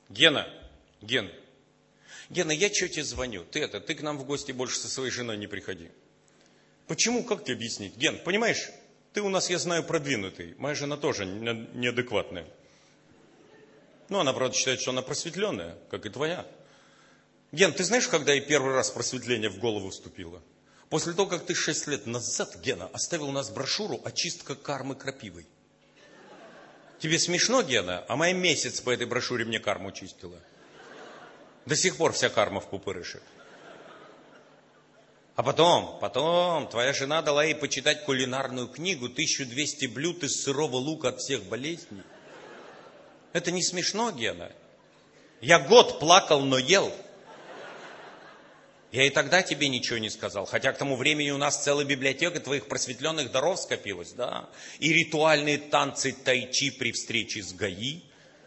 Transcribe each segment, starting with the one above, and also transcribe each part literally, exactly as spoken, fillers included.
Гена, Ген, Гена, я что тебе звоню? Ты это, ты к нам в гости больше со своей женой не приходи. Почему? Как тебе объяснить? Ген, понимаешь, ты у нас, я знаю, продвинутый. Моя жена тоже неадекватная. Ну, она, правда, считает, что она просветленная, как и твоя. Ген, ты знаешь, когда ей первый раз просветление в голову вступило? После того, как ты шесть лет назад, Гена, оставил у нас брошюру «Очистка кармы крапивой». Тебе смешно, Гена? А моя месяц по этой брошюре мне карму чистила. До сих пор вся карма в пупырышек. А потом, потом, твоя жена дала ей почитать кулинарную книгу «тысяча двести блюд из сырого лука от всех болезней». Это не смешно, Гена? Я год плакал, но ел. Я и тогда тебе ничего не сказал, хотя к тому времени у нас целая библиотека твоих просветленных даров скопилась, да? И ритуальные танцы тайчи при встрече с ГАИ,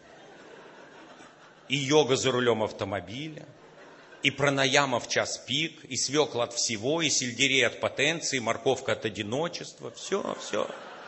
и йога за рулем автомобиля, и пранаяма в час пик, и свекла от всего, и сельдерей от потенции, и морковка от одиночества. Все, все.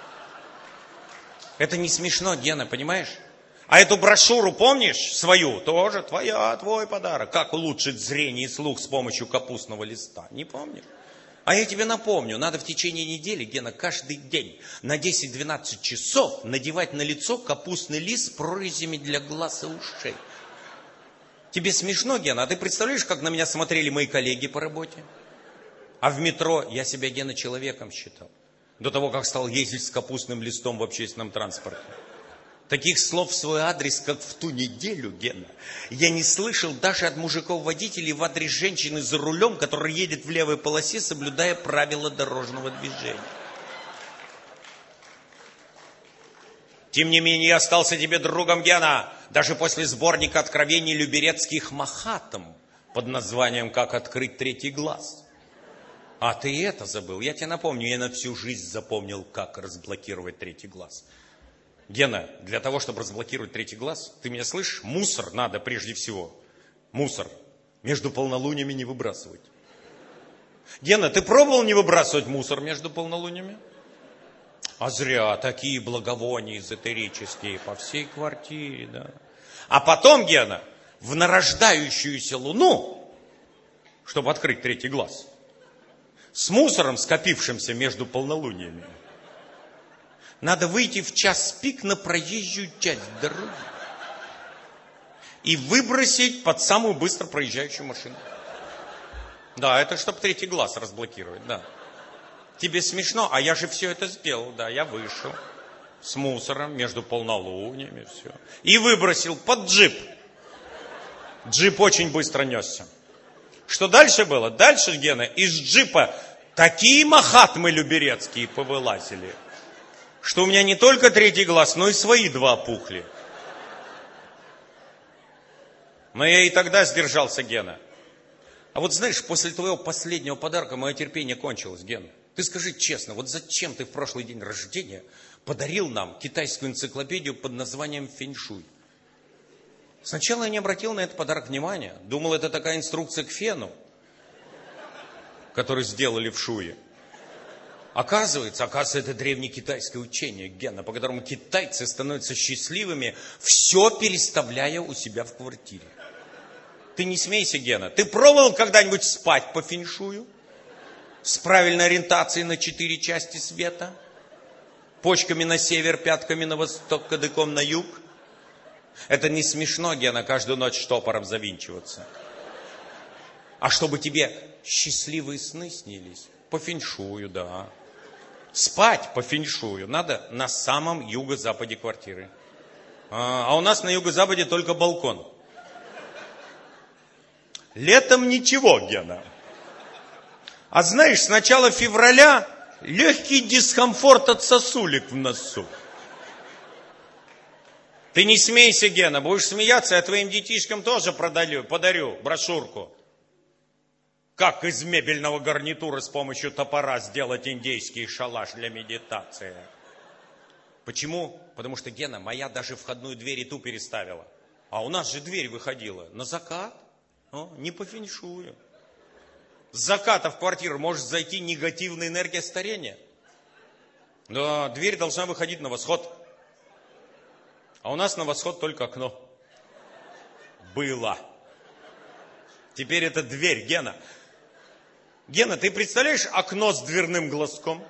Это не смешно, Гена, понимаешь? А эту брошюру, помнишь, свою, тоже твоя, твой подарок. Как улучшить зрение и слух с помощью капустного листа? Не помнишь? А я тебе напомню, надо в течение недели, Гена, каждый день на десять-двенадцать часов надевать на лицо капустный лист с прорезями для глаз и ушей. Тебе смешно, Гена? А ты представляешь, как на меня смотрели мои коллеги по работе? А в метро я себя, Гена, человеком считал. До того, как стал ездить с капустным листом в общественном транспорте. Таких слов в свой адрес, как в ту неделю, Гена, я не слышал даже от мужиков-водителей в адрес женщины за рулем, которая едет в левой полосе, соблюдая правила дорожного движения. Тем не менее, я остался тебе другом, Гена, даже после сборника откровений люберецких Махатам под названием «Как открыть третий глаз». А ты это забыл. Я тебе напомню, я на всю жизнь запомнил, как разблокировать третий глаз. Гена, для того, чтобы разблокировать третий глаз, ты меня слышишь? Мусор надо прежде всего. Мусор между полнолуниями не выбрасывать. Гена, ты пробовал не выбрасывать мусор между полнолуниями? А зря, такие благовония эзотерические по всей квартире, да. А потом, Гена, в нарождающуюся луну, чтобы открыть третий глаз, с мусором, скопившимся между полнолуниями, надо выйти в час пик на проезжую часть дороги и выбросить под самую быстро проезжающую машину. Да, это чтобы третий глаз разблокировать, да. Тебе смешно, а я же все это сделал, да, я вышел с мусором между полнолуниями, все. И выбросил под джип. Джип очень быстро несся. Что дальше было? Дальше, Гена, из джипа такие махатмы люберецкие повылазили, что у меня не только третий глаз, но и свои два пухли. Но я и тогда сдержался, Гена. А вот знаешь, после твоего последнего подарка мое терпение кончилось, Ген. Ты скажи честно, вот зачем ты в прошлый день рождения подарил нам китайскую энциклопедию под названием «Фэншуй»? Сначала я не обратил на этот подарок внимания. Думал, это такая инструкция к фену, который сделали в Шуе. Оказывается, оказывается, это древнекитайское учение, Гена, по которому китайцы становятся счастливыми, все переставляя у себя в квартире. Ты не смейся, Гена. Ты пробовал когда-нибудь спать по фэншую? С правильной ориентацией на четыре части света? Почками на север, пятками на восток, кадыком на юг? Это не смешно, Гена, каждую ночь штопором завинчиваться. А чтобы тебе счастливые сны снились? По фэншую, да. Спать по фэншую надо на самом юго-западе квартиры. А, а у нас на юго-западе только балкон. Летом ничего, Гена. А знаешь, с начала февраля легкий дискомфорт от сосулек в носу. Ты не смейся, Гена, будешь смеяться, я твоим детишкам тоже продаю, подарю брошюрку. Как из мебельного гарнитура с помощью топора сделать индейский шалаш для медитации. Почему? Потому что, Гена, моя даже входную дверь и ту переставила. А у нас же дверь выходила на закат. О, не по фэншую. С заката в квартиру может зайти негативная энергия старения. Но дверь должна выходить на восход. А у нас на восход только окно. Было. Теперь это дверь, Гена. Гена, ты представляешь окно с дверным глазком?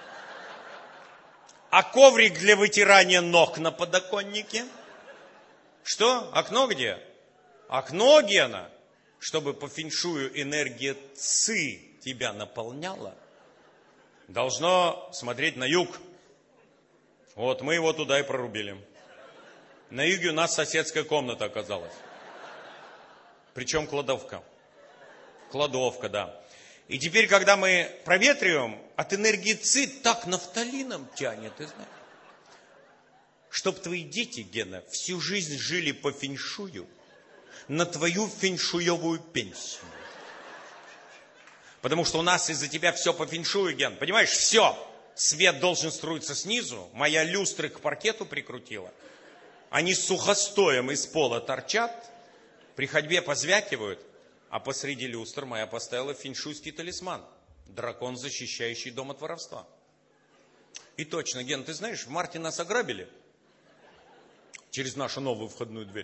А коврик для вытирания ног на подоконнике? Что? Окно где? Окно, Гена, чтобы по феншую энергия ци тебя наполняла, должно смотреть на юг. Вот мы его туда и прорубили. На юге у нас соседская комната оказалась. Причем кладовка. Кладовка, да. И теперь, когда мы проветриваем, от энергии ци так нафталином тянет, ты знаешь. Чтоб твои дети, Гена, всю жизнь жили по феншую на твою феншуевую пенсию. Потому что у нас из-за тебя все по феншую, Ген. Понимаешь, все. Свет должен струиться снизу. Моя люстры к паркету прикрутила. Они с сухостоем из пола торчат. При ходьбе позвякивают. А посреди люстр моя поставила феншуйский талисман. Дракон, защищающий дом от воровства. И точно, Ген, ты знаешь, в марте нас ограбили. Через нашу новую входную дверь.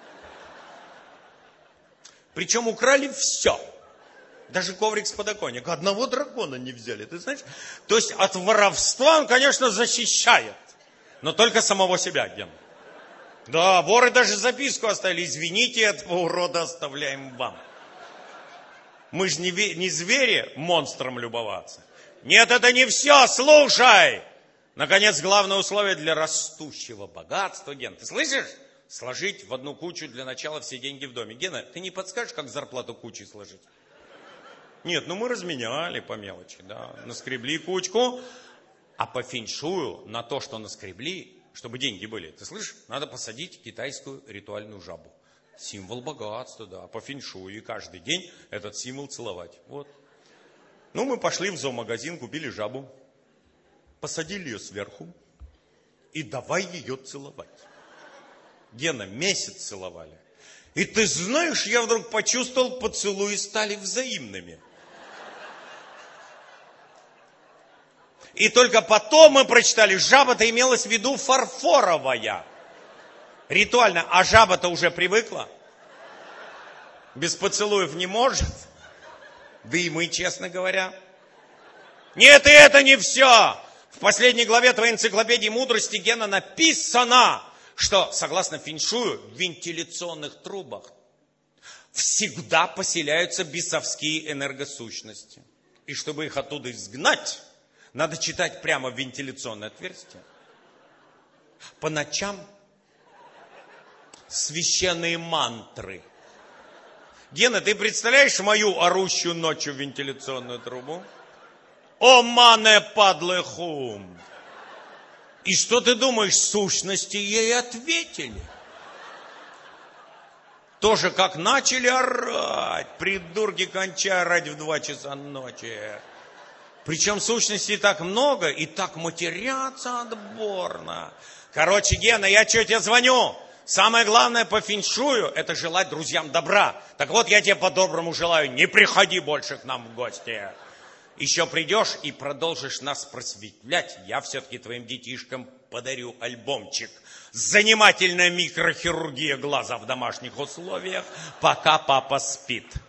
Причем украли все. Даже коврик с подоконника. Одного дракона не взяли, ты знаешь? То есть от воровства он, конечно, защищает. Но только самого себя, Ген. Да, воры даже записку оставили. Извините, этого урода оставляем вам. Мы же не, не звери монстром любоваться. Нет, это не все, слушай. Наконец, главное условие для растущего богатства, Ген. Ты слышишь? Сложить в одну кучу для начала все деньги в доме. Гена, ты не подскажешь, как зарплату кучей сложить? Нет, ну мы разменяли по мелочи, да. Наскребли кучку, а по феншую на то, что наскребли, чтобы деньги были, ты слышишь, надо посадить китайскую ритуальную жабу. Символ богатства, да, по феншую. И каждый день этот символ целовать. Вот. Ну, мы пошли в зоомагазин, купили жабу, посадили ее сверху и давай ее целовать. Гена, месяц целовали. И ты знаешь, я вдруг почувствовал, поцелуи стали взаимными. И только потом мы прочитали, жаба-то имелась в виду фарфоровая. Ритуально. А жаба-то уже привыкла. Без поцелуев не может. Да и мы, честно говоря. Нет, и это не все. В последней главе твоей энциклопедии мудрости, Гена, написано, что, согласно феншую, в вентиляционных трубах всегда поселяются бесовские энергосущности. И чтобы их оттуда изгнать, надо читать прямо в вентиляционное отверстие. По ночам священные мантры. Гена, ты представляешь мою орущую ночью в вентиляционную трубу? О, мане падле хум! И что ты думаешь, сущности ей ответили? Тоже как начали орать. Придурки, кончай орать в два часа ночи. Причем сущностей так много и так матерятся отборно. Короче, Гена, я что тебе звоню? Самое главное по феншую – это желать друзьям добра. Так вот, я тебе по-доброму желаю, не приходи больше к нам в гости. Еще придешь и продолжишь нас просветлять. Я все-таки твоим детишкам подарю альбомчик. Занимательная микрохирургия глаза в домашних условиях, пока папа спит.